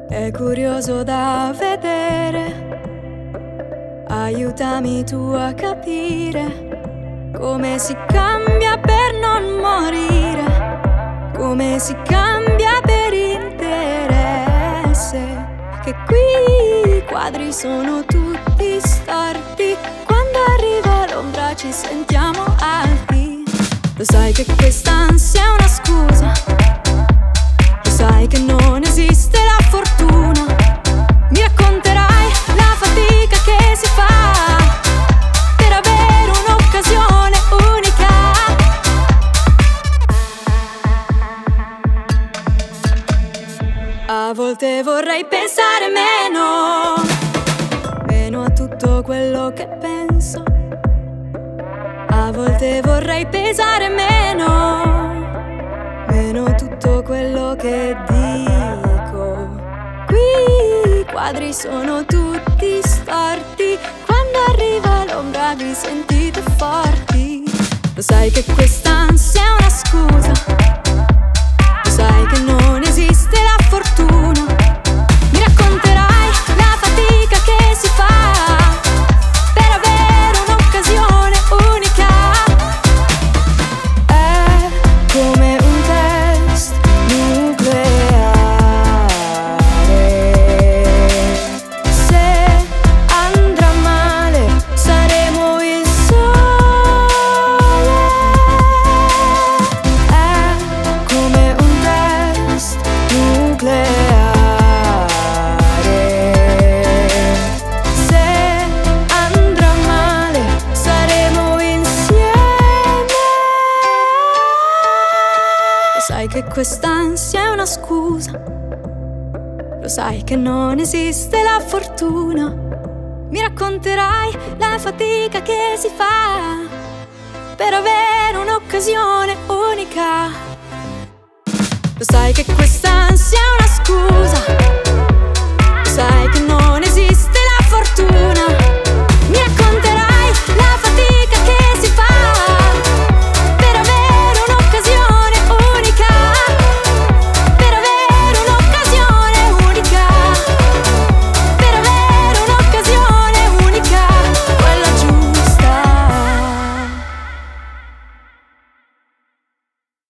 È curioso da vedere, aiutami tu a capire come si cambia per non morire, come si cambia per interesse. Che qui i quadri sono tutti storti, quando arriva l'ombra ci sentiamo alti. Lo sai che quest'ansia è una scusa, lo sai che non esiste la fortuna. Mi racconterai la fatica che si fa per avere un'occasione unica. A volte vorrei pensare meno a tutto quello che penso. A volte vorrei pesare meno tutto quello che dico. Qui i quadri sono tutti storti, quando arriva l'ombra vi sentite forti. Lo sai che quest'ansia è una scusa, lo sai che non esiste la fortuna. Mi racconterai la fatica che si fa per avere un'occasione unica. È come un test nucleare, se andrà male saremo il sole. È come un test nucleare, se andrà male saremo insieme. Lo sai che quest'ansia è una scusa, lo sai che non esiste la fortuna. Mi racconterai la fatica che si fa per avere un'occasione unica. Lo sai che quest'ansia è una scusa,